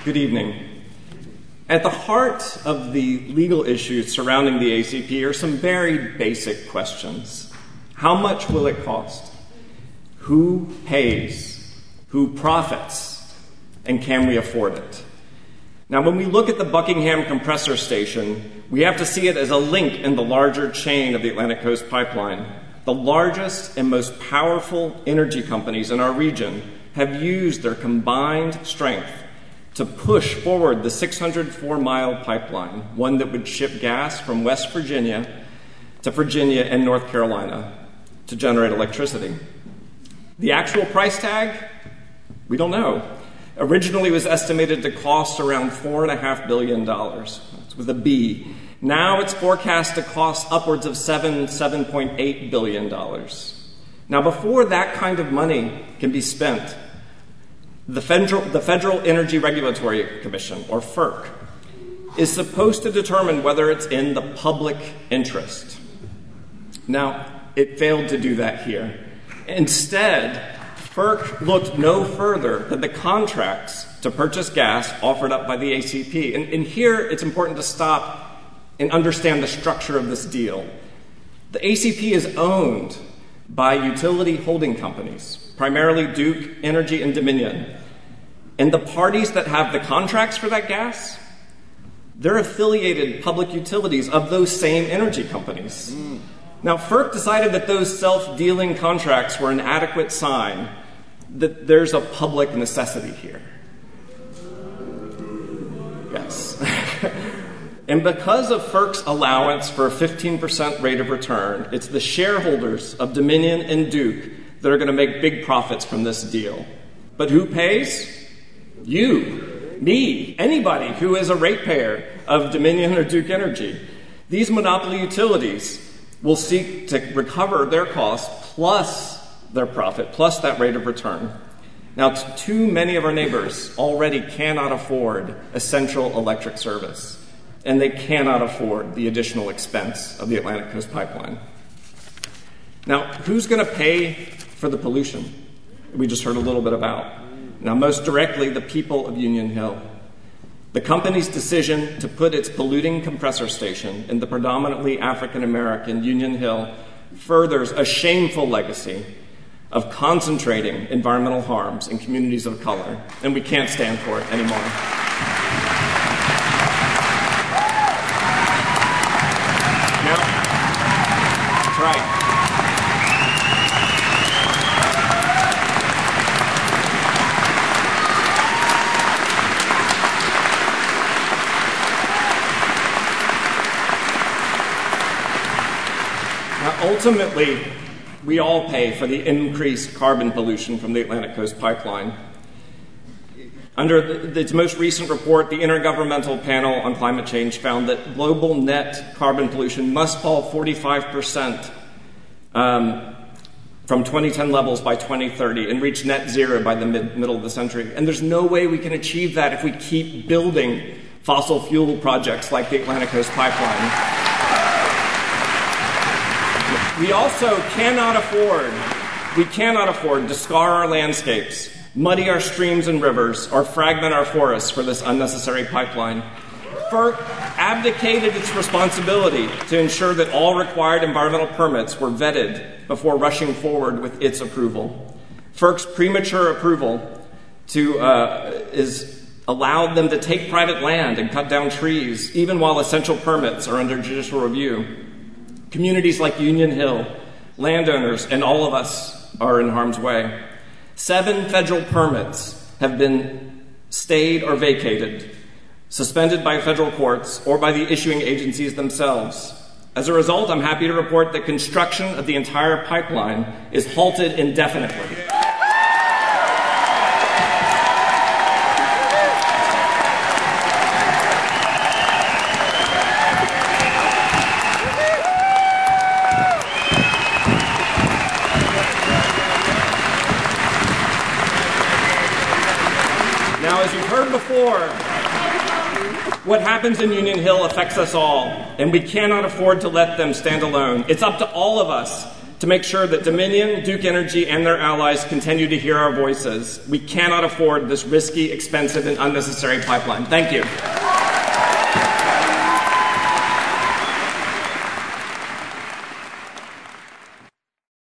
Good evening. At the heart of the legal issues surrounding the ACP are some very basic questions. How much will it cost? Who pays? Who profits? And can we afford it? Now, when we look at the Buckingham Compressor Station, we have to see it as a link in the larger chain of the Atlantic Coast Pipeline. The largest and most powerful energy companies in our region have used their combined strength to push forward the 604-mile pipeline, one that would ship gas from West Virginia to Virginia and North Carolina to generate electricity. The actual price tag, we don't know. Originally, it was estimated to cost around $4.5 billion, with a B. Now it's forecast to cost upwards of $7.8 billion. Now, before that kind of money can be spent, the Federal Energy Regulatory Commission, or FERC, is supposed to determine whether it's in the public interest. Now, it failed to do that here. Instead, FERC looked no further than the contracts to purchase gas offered up by the ACP. And here, it's important to stop and understand the structure of this deal. The ACP is owned by utility holding companies, primarily Duke Energy and Dominion. And the parties that have the contracts for that gas, they're affiliated public utilities of those same energy companies. Now, FERC decided that those self-dealing contracts were an adequate sign that there's a public necessity here. Yes. And because of FERC's allowance for a 15% rate of return, it's the shareholders of Dominion and Duke that are going to make big profits from this deal. But who pays? You, me, anybody who is a ratepayer of Dominion or Duke Energy. These monopoly utilities will seek to recover their costs plus their profit, plus that rate of return. Now, too many of our neighbors already cannot afford essential electric service, and they cannot afford the additional expense of the Atlantic Coast Pipeline. Now, who's going to pay for the pollution we just heard a little bit about? Now, most directly, the people of Union Hill. The company's decision to put its polluting compressor station in the predominantly African-American Union Hill furthers a shameful legacy of concentrating environmental harms in communities of color, and we can't stand for it anymore. That's right. Now, ultimately, we all pay for the increased carbon pollution from the Atlantic Coast Pipeline. Under its most recent report, the Intergovernmental Panel on Climate Change found that global net carbon pollution must fall 45% from 2010 levels by 2030 and reach net zero by the middle of the century. And there's no way we can achieve that if we keep building fossil fuel projects like the Atlantic Coast Pipeline. We also cannot afford to scar our landscapes, muddy our streams and rivers, or fragment our forests for this unnecessary pipeline. FERC abdicated its responsibility to ensure that all required environmental permits were vetted before rushing forward with its approval. FERC's premature approval is allowed them to take private land and cut down trees, even while essential permits are under judicial review. Communities like Union Hill, landowners, and all of us are in harm's way. 7 federal permits have been stayed or vacated, suspended by federal courts or by the issuing agencies themselves. As a result, I'm happy to report that construction of the entire pipeline is halted indefinitely. Now, as you've heard before, what happens in Union Hill affects us all, and we cannot afford to let them stand alone. It's up to all of us to make sure that Dominion, Duke Energy, and their allies continue to hear our voices. We cannot afford this risky, expensive, and unnecessary pipeline. Thank you.